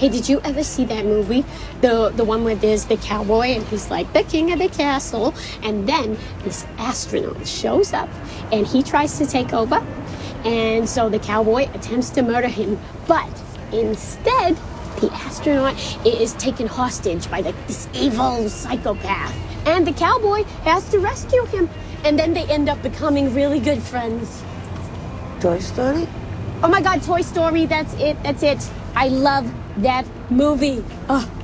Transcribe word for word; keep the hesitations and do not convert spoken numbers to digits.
Hey, did you ever see that movie? The the one where there's the cowboy and he's like the king of the castle, and then this astronaut shows up and he tries to take over, and so the cowboy attempts to murder him, but instead the astronaut is taken hostage by the, this evil psychopath, and the cowboy has to rescue him, and then they end up becoming really good friends. Toy Story? Oh my God, Toy Story, that's it, that's it. I love that movie. Oh,